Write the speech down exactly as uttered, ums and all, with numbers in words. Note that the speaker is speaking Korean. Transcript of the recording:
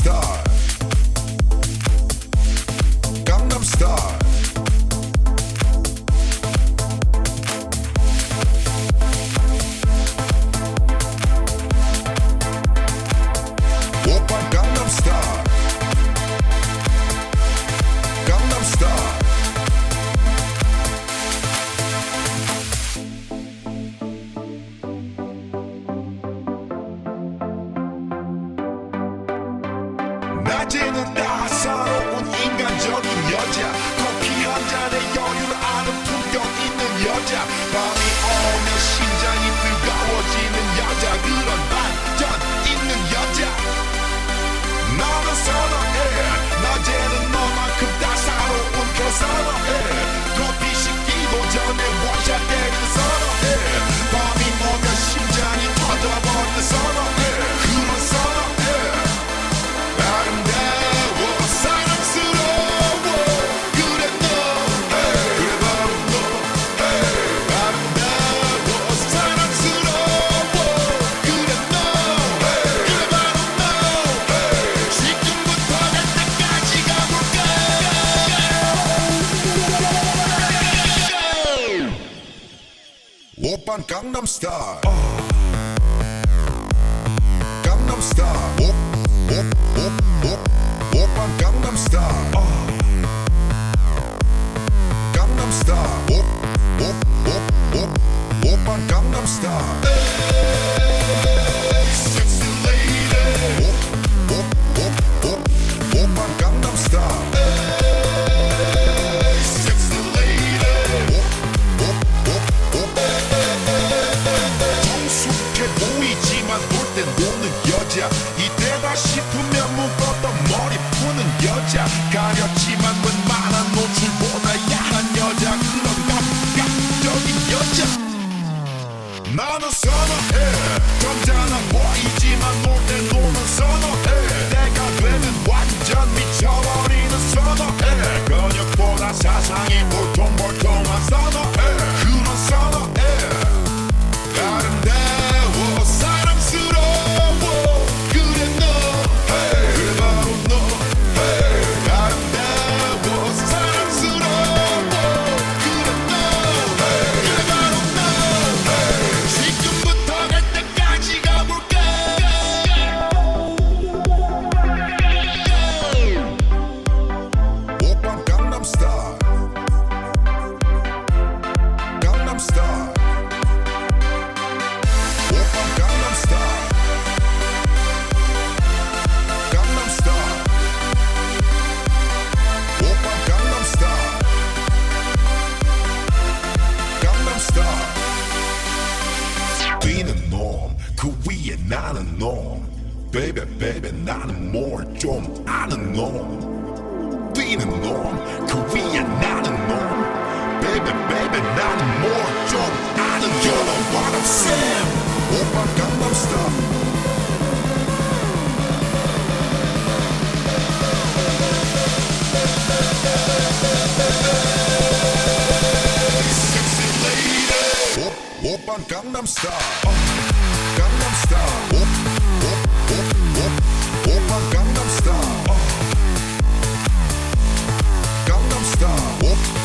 Style. Gangnam Style. 오빤 Gangnam Style. Gangnam Style. 낮에는 따사로운 인간적인 여자, 커피 한 잔에 여유를 아는 품격 있는 여자, 밤이 오면 심장이 뜨거워지는 여자, 그런 반전 있는 여자 나는 선호해. 낮에는 너만큼 따사로운 그 선호해. 커피 식기도 전에 원샷 때리는 선호해. 밤이 오면 심장이 터져버리는 선호해. 그런 선호해. 아름다워 사랑스러워 그래 너 hey. 그래 바로 너 hey. 아름다워 사랑스러워 그래 너 hey. 그래 바로 너 hey. 지금부터 갈 때까지 가볼까. 오빤 강남 스타일. 강남 스타일. 오빤 Gangnam Style. Gangnam Style. 오빤 Gangnam Style. Hey, sexy lady. 오빤 Gangnam Style. Hey, sexy lady. 성숙해 보이지만 볼 땐 노는 여자. 이때다 싶으면 묶었던 머리 푸는 여자. 가렸지만 웬만한 노출보다 야한 여자. 그런 감각적인 여자 나는 선호해. 점잖아 보이지만 놀 때 노는 선호해. 내가 되면 완전 미쳐버리는 선호해. 근육보다 사상이 볼통볼통한 선호해. 그런 선호해. 아름다워 사랑스러워 그래 너 hey. 그래 바로 너 hey. 아름다워 사랑스러워 그래 너 hey. 그래 바로 너 hey. 지금부터 갈 때까지 가볼까. 오빤 Gangnam Style. Gangnam Style. 오빤 Gangnam Style. Gangnam Style. 오빤 Gangnam Style. Gangnam Style. 뛰는 놈, 그 위에 나는 놈. Baby baby 나는 뭘 좀 아는 놈. 뛰는 놈, 그 위에 나는 놈. Baby baby 나는 뭘 좀 아는 놈. You know what I'm saying. 오빤 Gangnam Style. Sexy lady. 오, 오빤 Gangnam Style. Gangnam Style. 오, 오, 오, 오, 오빤 Gangnam Style. Gangnam Style. 오.